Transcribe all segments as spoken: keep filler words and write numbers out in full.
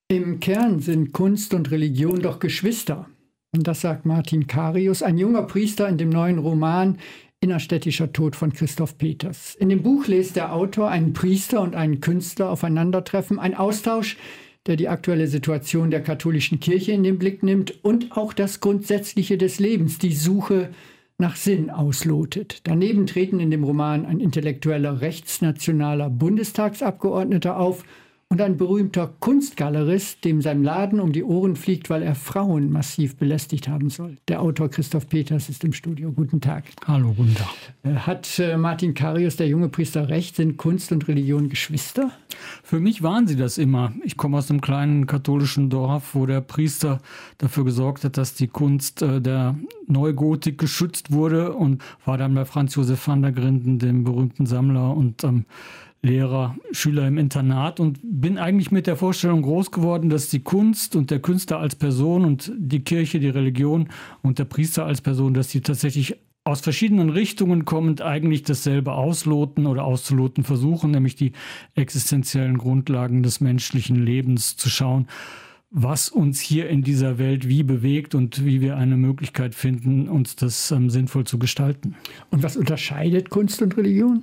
Im Kern sind Kunst und Religion doch Geschwister. Und das sagt Martin Karius, ein junger Priester in dem neuen Roman Innerstädtischer Tod von Christoph Peters. In dem Buch lässt der Autor einen Priester und einen Künstler aufeinandertreffen, ein Austausch, der die aktuelle Situation der katholischen Kirche in den Blick nimmt und auch das Grundsätzliche des Lebens, die Suche nach Sinn auslotet. Daneben treten in dem Roman ein intellektueller rechtsnationaler Bundestagsabgeordneter auf und ein berühmter Kunstgalerist, dem sein Laden um die Ohren fliegt, weil er Frauen massiv belästigt haben soll. Der Autor Christoph Peters ist im Studio. Guten Tag. Hallo, guten Tag. Hat Martin Karius, der junge Priester, recht? Sind Kunst und Religion Geschwister? Für mich waren sie das immer. Ich komme aus einem kleinen katholischen Dorf, wo der Priester dafür gesorgt hat, dass die Kunst äh, der Neugotik geschützt wurde, und war dann bei Franz Josef van der Grinden, dem berühmten Sammler und ähm, Lehrer, Schüler im Internat, und bin eigentlich mit der Vorstellung groß geworden, dass die Kunst und der Künstler als Person und die Kirche, die Religion und der Priester als Person, dass die tatsächlich aus verschiedenen Richtungen kommend eigentlich dasselbe ausloten oder auszuloten versuchen, nämlich die existenziellen Grundlagen des menschlichen Lebens zu schauen, was uns hier in dieser Welt wie bewegt und wie wir eine Möglichkeit finden, uns das ähm, sinnvoll zu gestalten. Und was unterscheidet Kunst und Religion?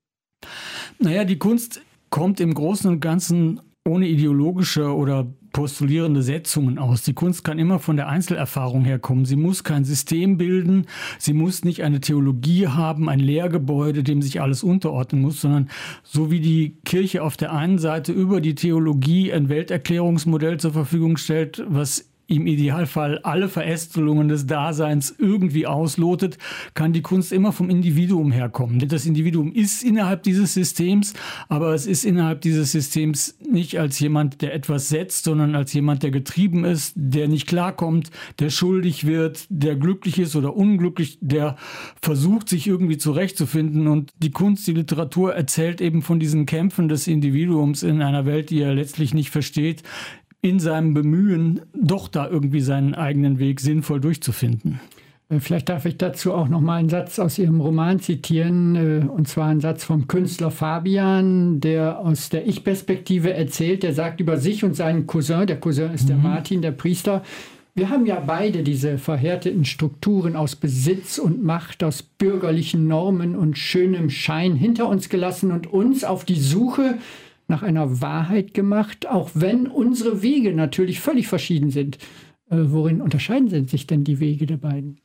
Naja, die Kunst kommt im Großen und Ganzen ohne ideologische oder postulierende Setzungen aus. Die Kunst kann immer von der Einzelerfahrung herkommen. Sie muss kein System bilden, sie muss nicht eine Theologie haben, ein Lehrgebäude, dem sich alles unterordnen muss, sondern so wie die Kirche auf der einen Seite über die Theologie ein Welterklärungsmodell zur Verfügung stellt, was im Idealfall alle Verästelungen des Daseins irgendwie auslotet, kann die Kunst immer vom Individuum herkommen. Das Individuum ist innerhalb dieses Systems, aber es ist innerhalb dieses Systems nicht als jemand, der etwas setzt, sondern als jemand, der getrieben ist, der nicht klarkommt, der schuldig wird, der glücklich ist oder unglücklich, der versucht, sich irgendwie zurechtzufinden. Und die Kunst, die Literatur erzählt eben von diesen Kämpfen des Individuums in einer Welt, die er letztlich nicht versteht, in seinem Bemühen, doch da irgendwie seinen eigenen Weg sinnvoll durchzufinden. Vielleicht darf ich dazu auch noch mal einen Satz aus Ihrem Roman zitieren, und zwar einen Satz vom Künstler Fabian, der aus der Ich-Perspektive erzählt. Der sagt über sich und seinen Cousin, der Cousin ist der mhm. Martin, der Priester: Wir haben ja beide diese verhärteten Strukturen aus Besitz und Macht, aus bürgerlichen Normen und schönem Schein hinter uns gelassen und uns auf die Suche nach einer Wahrheit gemacht, auch wenn unsere Wege natürlich völlig verschieden sind. Äh, worin unterscheiden sich denn die Wege der beiden?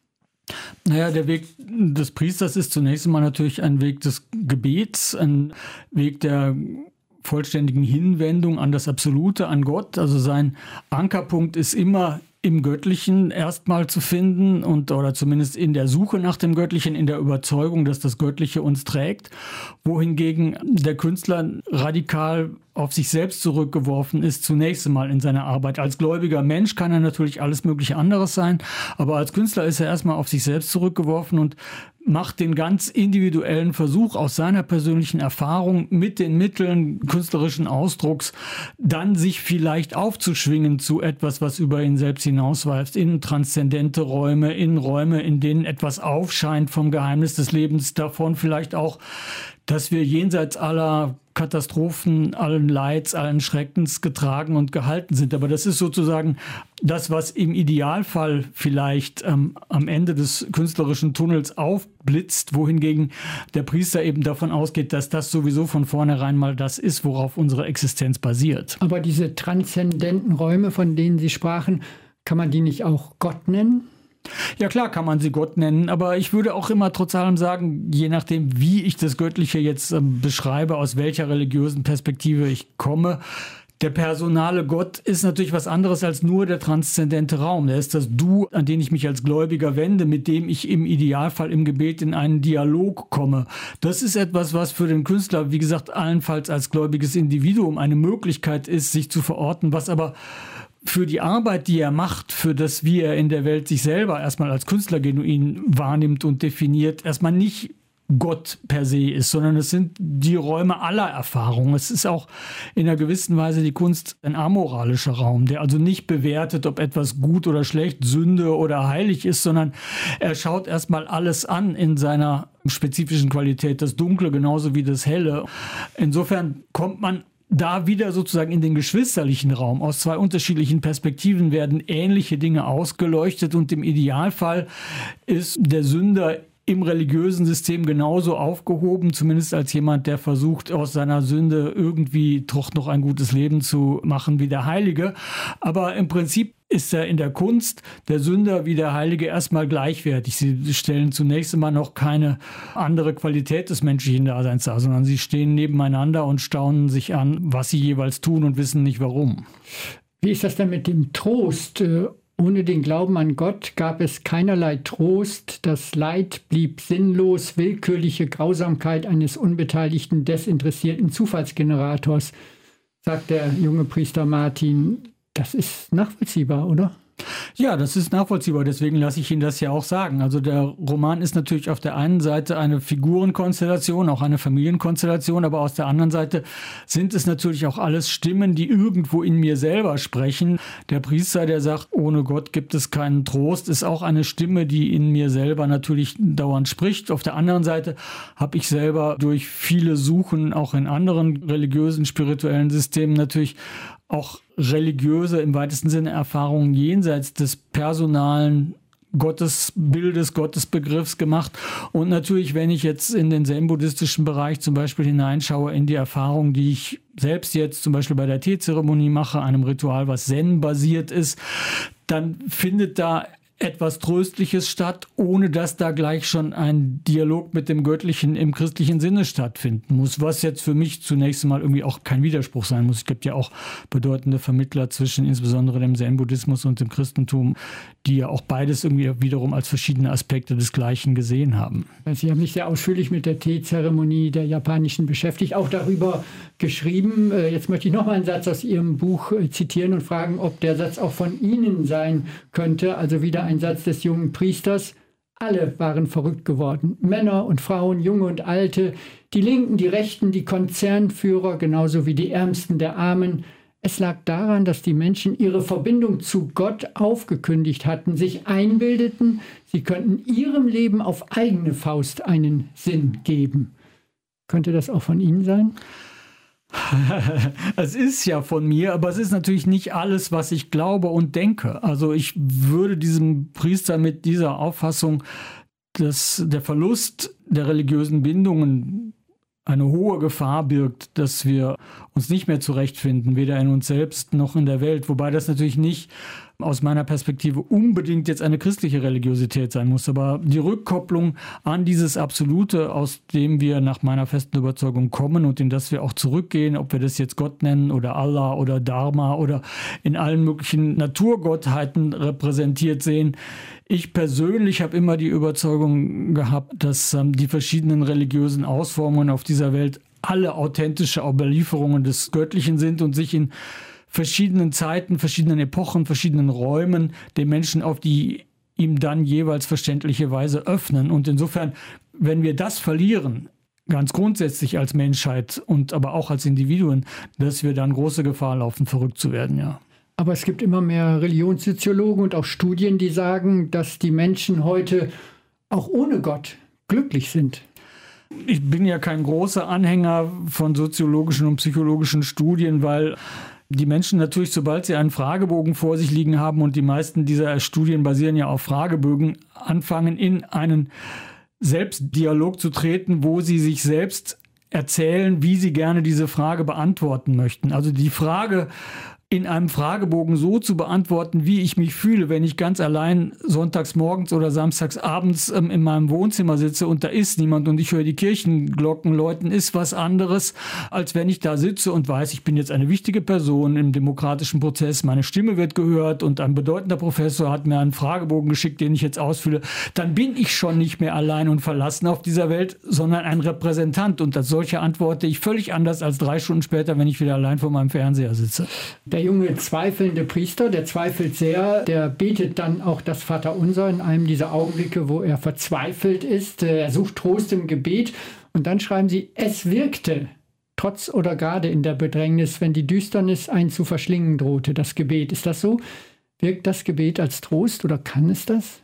Naja, der Weg des Priesters ist zunächst einmal natürlich ein Weg des Gebets, ein Weg der vollständigen Hinwendung an das Absolute, an Gott. Also sein Ankerpunkt ist immer im Göttlichen erstmal zu finden, und oder zumindest in der Suche nach dem Göttlichen, in der Überzeugung, dass das Göttliche uns trägt, wohingegen der Künstler radikal auf sich selbst zurückgeworfen ist, zunächst einmal in seiner Arbeit. Als gläubiger Mensch kann er natürlich alles mögliche anderes sein, aber als Künstler ist er erstmal auf sich selbst zurückgeworfen und macht den ganz individuellen Versuch, aus seiner persönlichen Erfahrung mit den Mitteln künstlerischen Ausdrucks dann sich vielleicht aufzuschwingen zu etwas, was über ihn selbst hinausweist, in transzendente Räume, in Räume, in denen etwas aufscheint vom Geheimnis des Lebens, davon vielleicht auch, dass wir jenseits aller Katastrophen, allen Leids, allen Schreckens getragen und gehalten sind. Aber das ist sozusagen das, was im Idealfall vielleicht ähm, am Ende des künstlerischen Tunnels aufblitzt, wohingegen der Priester eben davon ausgeht, dass das sowieso von vornherein mal das ist, worauf unsere Existenz basiert. Aber diese transzendenten Räume, von denen Sie sprachen, kann man die nicht auch Gott nennen? Ja klar, kann man sie Gott nennen, aber ich würde auch immer trotz allem sagen, je nachdem, wie ich das Göttliche jetzt äh, beschreibe, aus welcher religiösen Perspektive ich komme, der personale Gott ist natürlich was anderes als nur der transzendente Raum. Der ist das Du, an den ich mich als Gläubiger wende, mit dem ich im Idealfall im Gebet in einen Dialog komme. Das ist etwas, was für den Künstler, wie gesagt, allenfalls als gläubiges Individuum eine Möglichkeit ist, sich zu verorten, was aber für die Arbeit, die er macht, für das, wie er in der Welt sich selber erstmal als Künstler genuin wahrnimmt und definiert, erstmal nicht Gott per se ist, sondern es sind die Räume aller Erfahrungen. Es ist auch in einer gewissen Weise die Kunst ein amoralischer Raum, der also nicht bewertet, ob etwas gut oder schlecht, Sünde oder heilig ist, sondern er schaut erstmal alles an in seiner spezifischen Qualität, das Dunkle genauso wie das Helle. Insofern kommt man da wieder sozusagen in den geschwisterlichen Raum aus zwei unterschiedlichen Perspektiven werden ähnliche Dinge ausgeleuchtet und im Idealfall ist der Sünder im religiösen System genauso aufgehoben, zumindest als jemand, der versucht, aus seiner Sünde irgendwie doch noch ein gutes Leben zu machen wie der Heilige. Aber im Prinzip ist er in der Kunst der Sünder wie der Heilige erstmal gleichwertig. Sie stellen zunächst einmal noch keine andere Qualität des menschlichen Daseins dar, sondern sie stehen nebeneinander und staunen sich an, was sie jeweils tun und wissen nicht warum. Wie ist das denn mit dem Trost? Ohne den Glauben an Gott gab es keinerlei Trost. Das Leid blieb sinnlos, willkürliche Grausamkeit eines unbeteiligten, desinteressierten Zufallsgenerators, sagt der junge Priester Martin. Das ist nachvollziehbar, oder? Ja, das ist nachvollziehbar, deswegen lasse ich Ihnen das ja auch sagen. Also der Roman ist natürlich auf der einen Seite eine Figurenkonstellation, auch eine Familienkonstellation, aber aus der anderen Seite sind es natürlich auch alles Stimmen, die irgendwo in mir selber sprechen. Der Priester, der sagt, ohne Gott gibt es keinen Trost, ist auch eine Stimme, die in mir selber natürlich dauernd spricht. Auf der anderen Seite habe ich selber durch viele Suchen auch in anderen religiösen, spirituellen Systemen natürlich auch religiöse, im weitesten Sinne Erfahrungen jenseits des personalen Gottesbildes, Gottesbegriffs gemacht. Und natürlich, wenn ich jetzt in den zen-buddhistischen Bereich zum Beispiel hineinschaue, in die Erfahrungen, die ich selbst jetzt zum Beispiel bei der Teezeremonie mache, einem Ritual, was Zen-basiert ist, dann findet da etwas Tröstliches statt, ohne dass da gleich schon ein Dialog mit dem Göttlichen im christlichen Sinne stattfinden muss, was jetzt für mich zunächst einmal irgendwie auch kein Widerspruch sein muss. Es gibt ja auch bedeutende Vermittler zwischen insbesondere dem Zen-Buddhismus und dem Christentum, die ja auch beides irgendwie wiederum als verschiedene Aspekte des Gleichen gesehen haben. Sie haben sich sehr ausführlich mit der Teezeremonie der japanischen beschäftigt, auch darüber geschrieben. Jetzt möchte ich noch mal einen Satz aus Ihrem Buch zitieren und fragen, ob der Satz auch von Ihnen sein könnte. Also wieder ein Satz des jungen Priesters. Alle waren verrückt geworden. Männer und Frauen, Junge und Alte, die Linken, die Rechten, die Konzernführer, genauso wie die Ärmsten der Armen. Es lag daran, dass die Menschen ihre Verbindung zu Gott aufgekündigt hatten, sich einbildeten, sie könnten ihrem Leben auf eigene Faust einen Sinn geben. Könnte das auch von Ihnen sein? Es ist ja von mir, aber es ist natürlich nicht alles, was ich glaube und denke. Also ich würde diesem Priester mit dieser Auffassung, dass der Verlust der religiösen Bindungen eine hohe Gefahr birgt, dass wir uns nicht mehr zurechtfinden, weder in uns selbst noch in der Welt. Wobei das natürlich nicht aus meiner Perspektive unbedingt jetzt eine christliche Religiosität sein muss. Aber die Rückkopplung an dieses Absolute, aus dem wir nach meiner festen Überzeugung kommen und in das wir auch zurückgehen, ob wir das jetzt Gott nennen oder Allah oder Dharma oder in allen möglichen Naturgottheiten repräsentiert sehen. Ich persönlich habe immer die Überzeugung gehabt, dass ähm, die verschiedenen religiösen Ausformungen auf dieser Welt alle authentische Überlieferungen des Göttlichen sind und sich in verschiedenen Zeiten, verschiedenen Epochen, verschiedenen Räumen den Menschen auf die ihm dann jeweils verständliche Weise öffnen. Und insofern, wenn wir das verlieren, ganz grundsätzlich als Menschheit und aber auch als Individuen, dass wir dann große Gefahr laufen, verrückt zu werden, ja. Aber es gibt immer mehr Religionssoziologen und auch Studien, die sagen, dass die Menschen heute auch ohne Gott glücklich sind. Ich bin ja kein großer Anhänger von soziologischen und psychologischen Studien, weil die Menschen natürlich, sobald sie einen Fragebogen vor sich liegen haben, und die meisten dieser Studien basieren ja auf Fragebögen, anfangen in einen Selbstdialog zu treten, wo sie sich selbst erzählen, wie sie gerne diese Frage beantworten möchten. Also die Frage in einem Fragebogen so zu beantworten, wie ich mich fühle, wenn ich ganz allein sonntags morgens oder samstags abends ähm, in meinem Wohnzimmer sitze und da ist niemand und ich höre die Kirchenglocken läuten, ist was anderes, als wenn ich da sitze und weiß, ich bin jetzt eine wichtige Person im demokratischen Prozess, meine Stimme wird gehört und ein bedeutender Professor hat mir einen Fragebogen geschickt, den ich jetzt ausfülle. Dann bin ich schon nicht mehr allein und verlassen auf dieser Welt, sondern ein Repräsentant, und als solcher antworte ich völlig anders als drei Stunden später, wenn ich wieder allein vor meinem Fernseher sitze. Der junge zweifelnde Priester, der zweifelt sehr, der betet dann auch das Vaterunser in einem dieser Augenblicke, wo er verzweifelt ist. Er sucht Trost im Gebet und dann schreiben sie, es wirkte, trotz oder gerade in der Bedrängnis, wenn die Düsternis einen zu verschlingen drohte, das Gebet. Ist das so? Wirkt das Gebet als Trost oder kann es das?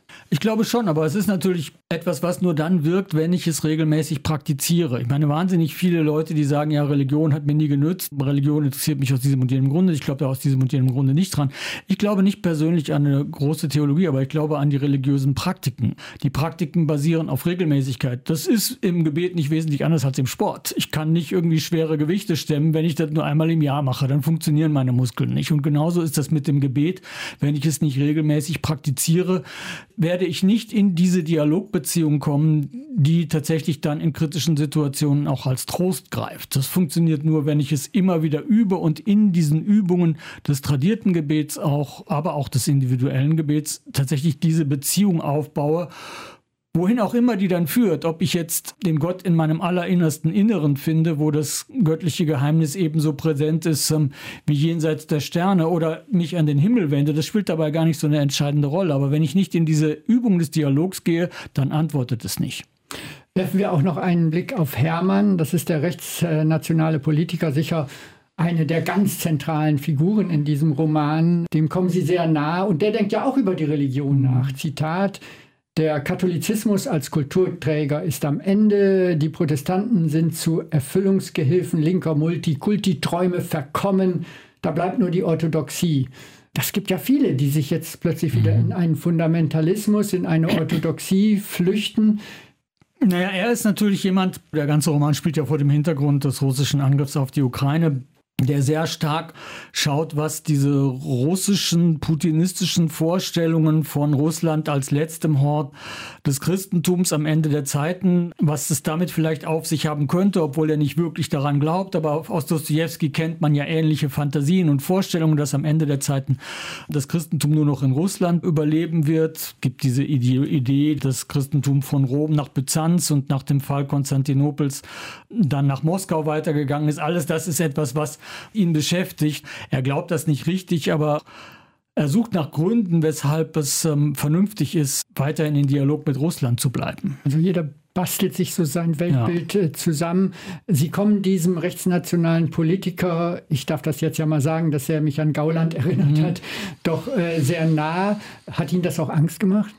Ich glaube schon, aber es ist natürlich etwas, was nur dann wirkt, wenn ich es regelmäßig praktiziere. Ich meine, wahnsinnig viele Leute, die sagen, ja, Religion hat mir nie genützt, Religion interessiert mich aus diesem und jenem Grunde, ich glaube da aus diesem und jenem Grunde nicht dran. Ich glaube nicht persönlich an eine große Theologie, aber ich glaube an die religiösen Praktiken. Die Praktiken basieren auf Regelmäßigkeit. Das ist im Gebet nicht wesentlich anders als im Sport. Ich kann nicht irgendwie schwere Gewichte stemmen, wenn ich das nur einmal im Jahr mache, dann funktionieren meine Muskeln nicht. Und genauso ist das mit dem Gebet. Wenn ich es nicht regelmäßig praktiziere, werde ich nicht in diese Dialogbeziehung kommen, die tatsächlich dann in kritischen Situationen auch als Trost greift. Das funktioniert nur, wenn ich es immer wieder übe und in diesen Übungen des tradierten Gebets auch, aber auch des individuellen Gebets tatsächlich diese Beziehung aufbaue, wohin auch immer die dann führt, ob ich jetzt den Gott in meinem allerinnersten Inneren finde, wo das göttliche Geheimnis ebenso präsent ist ähm, wie jenseits der Sterne, oder mich an den Himmel wende, das spielt dabei gar nicht so eine entscheidende Rolle. Aber wenn ich nicht in diese Übung des Dialogs gehe, dann antwortet es nicht. Werfen wir auch noch einen Blick auf Hermann. Das ist der rechtsnationale Politiker, sicher eine der ganz zentralen Figuren in diesem Roman. Dem kommen Sie sehr nah und der denkt ja auch über die Religion nach. Zitat: Der Katholizismus als Kulturträger ist am Ende. Die Protestanten sind zu Erfüllungsgehilfen linker Multikulti-Träume verkommen. Da bleibt nur die Orthodoxie. Das gibt ja viele, die sich jetzt plötzlich wieder in einen Fundamentalismus, in eine Orthodoxie flüchten. Naja, er ist natürlich jemand, der ganze Roman spielt ja vor dem Hintergrund des russischen Angriffs auf die Ukraine, der sehr stark schaut, was diese russischen, putinistischen Vorstellungen von Russland als letztem Hort des Christentums am Ende der Zeiten, was es damit vielleicht auf sich haben könnte, obwohl er nicht wirklich daran glaubt. Aber aus Dostojewski kennt man ja ähnliche Fantasien und Vorstellungen, dass am Ende der Zeiten das Christentum nur noch in Russland überleben wird. Es gibt diese Idee, das Christentum von Rom nach Byzanz und nach dem Fall Konstantinopels dann nach Moskau weitergegangen ist. Alles das ist etwas, was ihn beschäftigt. Er glaubt das nicht richtig, aber er sucht nach Gründen, weshalb es ähm, vernünftig ist, weiterhin in Dialog mit Russland zu bleiben. Also jeder bastelt sich so sein Weltbild ja. zusammen. Sie kommen diesem rechtsnationalen Politiker, ich darf das jetzt ja mal sagen, dass er mich an Gauland erinnert mhm. hat, doch äh, sehr nah. Hat Ihnen das auch Angst gemacht?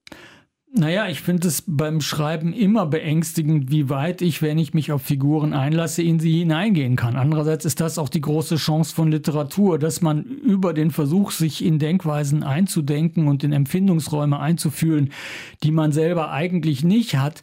Naja, ich finde es beim Schreiben immer beängstigend, wie weit ich, wenn ich mich auf Figuren einlasse, in sie hineingehen kann. Andererseits ist das auch die große Chance von Literatur, dass man über den Versuch, sich in Denkweisen einzudenken und in Empfindungsräume einzufühlen, die man selber eigentlich nicht hat,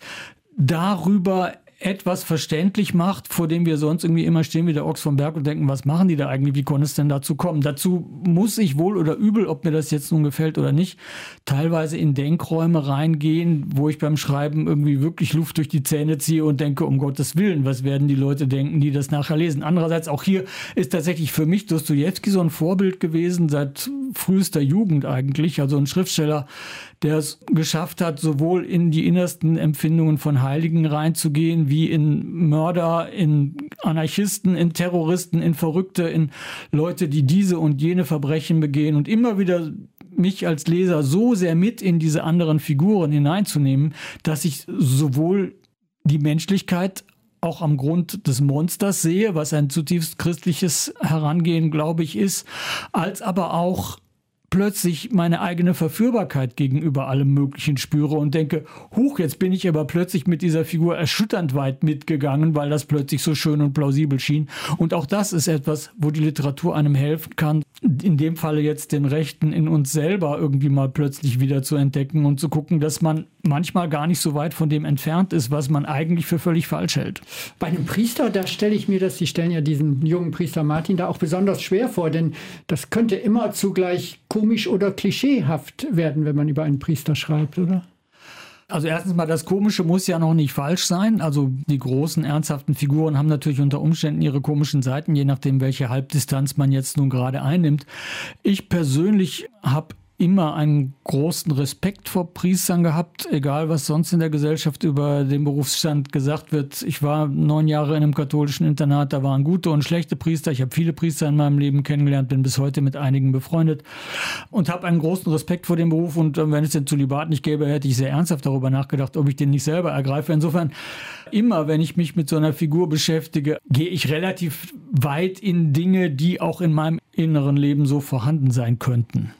darüber etwas verständlich macht, vor dem wir sonst irgendwie immer stehen wie der Ochs vom Berg und denken, was machen die da eigentlich, wie konnte es denn dazu kommen? Dazu muss ich wohl oder übel, ob mir das jetzt nun gefällt oder nicht, teilweise in Denkräume reingehen, wo ich beim Schreiben irgendwie wirklich Luft durch die Zähne ziehe und denke, um Gottes Willen, was werden die Leute denken, die das nachher lesen? Andererseits auch hier ist tatsächlich für mich Dostojewski so ein Vorbild gewesen, seit frühester Jugend eigentlich, also ein Schriftsteller, der es geschafft hat, sowohl in die innersten Empfindungen von Heiligen reinzugehen, wie in Mörder, in Anarchisten, in Terroristen, in Verrückte, in Leute, die diese und jene Verbrechen begehen und immer wieder mich als Leser so sehr mit in diese anderen Figuren hineinzunehmen, dass ich sowohl die Menschlichkeit auch am Grund des Monsters sehe, was ein zutiefst christliches Herangehen, glaube ich, ist, als aber auch plötzlich meine eigene Verführbarkeit gegenüber allem Möglichen spüre und denke, huch, jetzt bin ich aber plötzlich mit dieser Figur erschütternd weit mitgegangen, weil das plötzlich so schön und plausibel schien. Und auch das ist etwas, wo die Literatur einem helfen kann, in dem Falle jetzt den Rechten in uns selber irgendwie mal plötzlich wieder zu entdecken und zu gucken, dass man manchmal gar nicht so weit von dem entfernt ist, was man eigentlich für völlig falsch hält. Bei einem Priester, da stelle ich mir das, Sie stellen ja diesen jungen Priester Martin da auch besonders schwer vor, denn das könnte immer zugleich komisch oder klischeehaft werden, wenn man über einen Priester schreibt, oder? Also erstens mal, das Komische muss ja noch nicht falsch sein. Also die großen, ernsthaften Figuren haben natürlich unter Umständen ihre komischen Seiten, je nachdem, welche Halbdistanz man jetzt nun gerade einnimmt. Ich persönlich habe immer einen großen Respekt vor Priestern gehabt, egal was sonst in der Gesellschaft über den Berufsstand gesagt wird. Ich war neun Jahre in einem katholischen Internat, da waren gute und schlechte Priester. Ich habe viele Priester in meinem Leben kennengelernt, bin bis heute mit einigen befreundet und habe einen großen Respekt vor dem Beruf. Und wenn es den Zölibat nicht gäbe, hätte ich sehr ernsthaft darüber nachgedacht, ob ich den nicht selber ergreife. Insofern, immer wenn ich mich mit so einer Figur beschäftige, gehe ich relativ weit in Dinge, die auch in meinem inneren Leben so vorhanden sein könnten.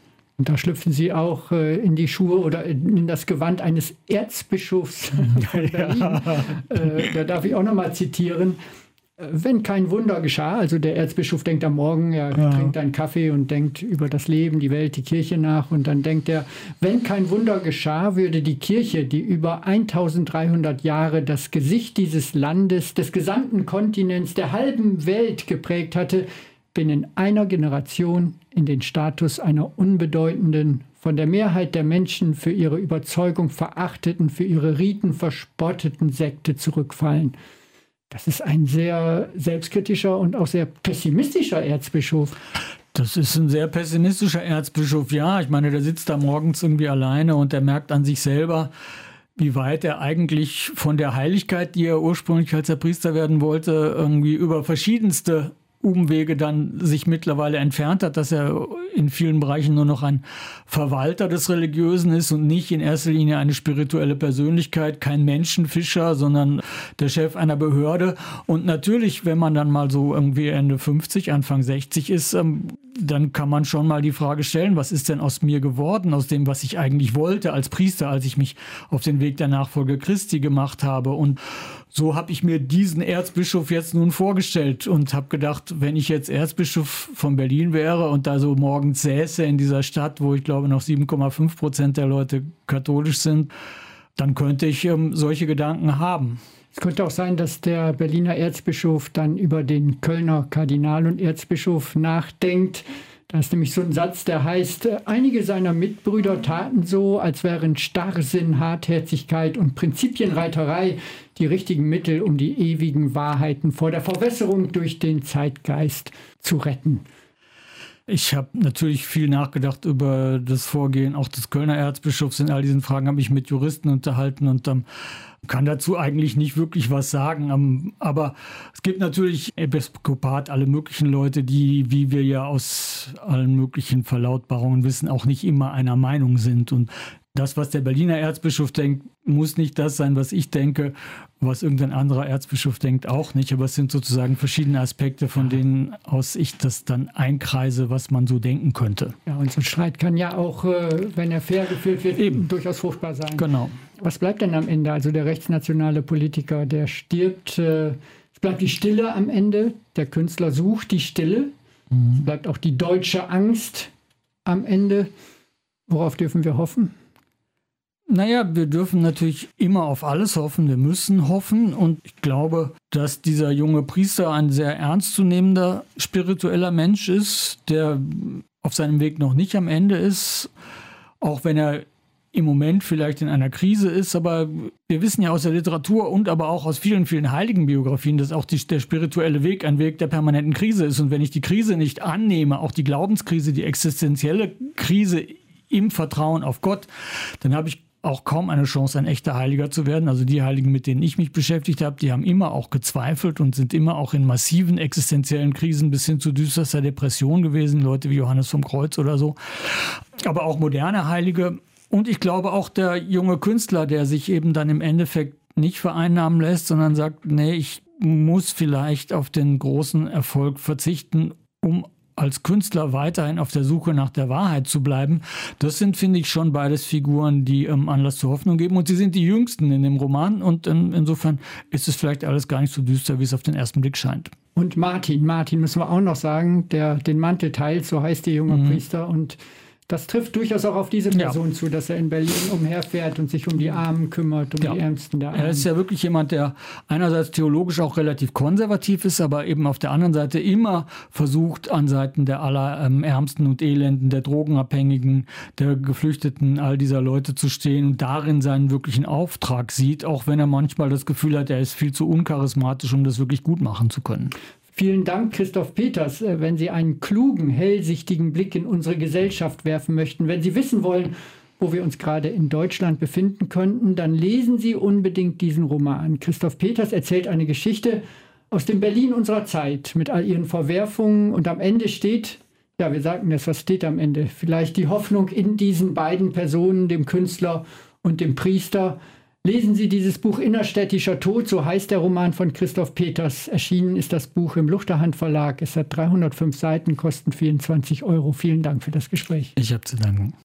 Und da schlüpfen Sie auch äh, in die Schuhe oder in das Gewand eines Erzbischofs von Berlin. Ja. Äh, da darf ich auch nochmal zitieren. Wenn kein Wunder geschah, also der Erzbischof denkt am Morgen, er ja. trinkt einen Kaffee und denkt über das Leben, die Welt, die Kirche nach. Und dann denkt er, wenn kein Wunder geschah, würde die Kirche, die über eintausenddreihundert Jahre das Gesicht dieses Landes, des gesamten Kontinents, der halben Welt geprägt hatte, binnen einer Generation in den Status einer unbedeutenden, von der Mehrheit der Menschen für ihre Überzeugung verachteten, für ihre Riten verspotteten Sekte zurückfallen. Das ist ein sehr selbstkritischer und auch sehr pessimistischer Erzbischof. Das ist ein sehr pessimistischer Erzbischof, ja. Ich meine, der sitzt da morgens irgendwie alleine und der merkt an sich selber, wie weit er eigentlich von der Heiligkeit, die er ursprünglich, als er Priester werden wollte, irgendwie über verschiedenste Umwege dann sich mittlerweile entfernt hat, dass er in vielen Bereichen nur noch ein Verwalter des Religiösen ist und nicht in erster Linie eine spirituelle Persönlichkeit, kein Menschenfischer, sondern der Chef einer Behörde. Und natürlich, wenn man dann mal so irgendwie Ende fünfzig, Anfang sechzig ist, dann kann man schon mal die Frage stellen, was ist denn aus mir geworden, aus dem, was ich eigentlich wollte als Priester, als ich mich auf den Weg der Nachfolge Christi gemacht habe. Und so habe ich mir diesen Erzbischof jetzt nun vorgestellt und habe gedacht, wenn ich jetzt Erzbischof von Berlin wäre und da so morgens säße in dieser Stadt, wo ich glaube noch sieben Komma fünf Prozent der Leute katholisch sind, dann könnte ich ähm, solche Gedanken haben. Es könnte auch sein, dass der Berliner Erzbischof dann über den Kölner Kardinal und Erzbischof nachdenkt. Da ist nämlich so ein Satz, der heißt, einige seiner Mitbrüder taten so, als wären Starrsinn, Hartherzigkeit und Prinzipienreiterei die richtigen Mittel, um die ewigen Wahrheiten vor der Verwässerung durch den Zeitgeist zu retten. Ich habe natürlich viel nachgedacht über das Vorgehen auch des Kölner Erzbischofs. In all diesen Fragen habe ich mit Juristen unterhalten und ähm, kann dazu eigentlich nicht wirklich was sagen. Ähm, aber es gibt natürlich im Episkopat alle möglichen Leute, die, wie wir ja aus allen möglichen Verlautbarungen wissen, auch nicht immer einer Meinung sind. Und das, was der Berliner Erzbischof denkt, muss nicht das sein, was ich denke, was irgendein anderer Erzbischof denkt, auch nicht. Aber es sind sozusagen verschiedene Aspekte, von denen aus ich das dann einkreise, was man so denken könnte. Ja, und so ein Streit kann ja auch, wenn er fair geführt wird, eben durchaus fruchtbar sein. Genau. Was bleibt denn am Ende? Also der rechtsnationale Politiker, der stirbt. Es bleibt die Stille am Ende. Der Künstler sucht die Stille. Mhm. Es bleibt auch die deutsche Angst am Ende. Worauf dürfen wir hoffen? Naja, wir dürfen natürlich immer auf alles hoffen, wir müssen hoffen und ich glaube, dass dieser junge Priester ein sehr ernstzunehmender spiritueller Mensch ist, der auf seinem Weg noch nicht am Ende ist, auch wenn er im Moment vielleicht in einer Krise ist, aber wir wissen ja aus der Literatur und aber auch aus vielen, vielen Heiligenbiografien, dass auch die, der spirituelle Weg ein Weg der permanenten Krise ist und wenn ich die Krise nicht annehme, auch die Glaubenskrise, die existenzielle Krise im Vertrauen auf Gott, dann habe ich auch kaum eine Chance, ein echter Heiliger zu werden. Also die Heiligen, mit denen ich mich beschäftigt habe, die haben immer auch gezweifelt und sind immer auch in massiven existenziellen Krisen bis hin zu düsterster Depression gewesen. Leute wie Johannes vom Kreuz oder so. Aber auch moderne Heilige. Und ich glaube auch der junge Künstler, der sich eben dann im Endeffekt nicht vereinnahmen lässt, sondern sagt, nee, ich muss vielleicht auf den großen Erfolg verzichten, um als Künstler weiterhin auf der Suche nach der Wahrheit zu bleiben. Das sind, finde ich, schon beides Figuren, die ähm, Anlass zur Hoffnung geben. Und sie sind die jüngsten in dem Roman. Und ähm, insofern ist es vielleicht alles gar nicht so düster, wie es auf den ersten Blick scheint. Und Martin, Martin müssen wir auch noch sagen, der den Mantel teilt, so heißt der junge mhm. Priester. Und das trifft durchaus auch auf diese Person ja. zu, dass er in Berlin umherfährt und sich um die Armen kümmert, um ja. die Ärmsten der Armen. Er ist ja wirklich jemand, der einerseits theologisch auch relativ konservativ ist, aber eben auf der anderen Seite immer versucht, an Seiten der Allerärmsten und Elenden, der Drogenabhängigen, der Geflüchteten, all dieser Leute zu stehen und darin seinen wirklichen Auftrag sieht, auch wenn er manchmal das Gefühl hat, er ist viel zu uncharismatisch, um das wirklich gut machen zu können. Vielen Dank, Christoph Peters. Wenn Sie einen klugen, hellsichtigen Blick in unsere Gesellschaft werfen möchten, wenn Sie wissen wollen, wo wir uns gerade in Deutschland befinden könnten, dann lesen Sie unbedingt diesen Roman. Christoph Peters erzählt eine Geschichte aus dem Berlin unserer Zeit mit all ihren Verwerfungen und am Ende steht, ja, wir sagten das, was steht am Ende? Vielleicht die Hoffnung in diesen beiden Personen, dem Künstler und dem Priester. Lesen Sie dieses Buch Innerstädtischer Tod, so heißt der Roman von Christoph Peters. Erschienen ist das Buch im Luchterhand Verlag. Es hat dreihundertfünf Seiten, kosten vierundzwanzig Euro. Vielen Dank für das Gespräch. Ich habe zu danken.